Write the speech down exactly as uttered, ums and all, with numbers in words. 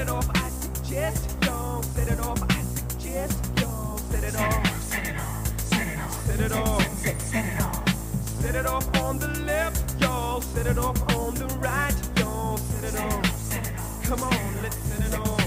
it off, I suggest y'all set it off, I suggest y'all set it off. Set it off, set it off, set it off, set, set it off. Set it off on the left, y'all. Set it off on the right, y'all. Set it off. Set it off. Come on, let's set it off.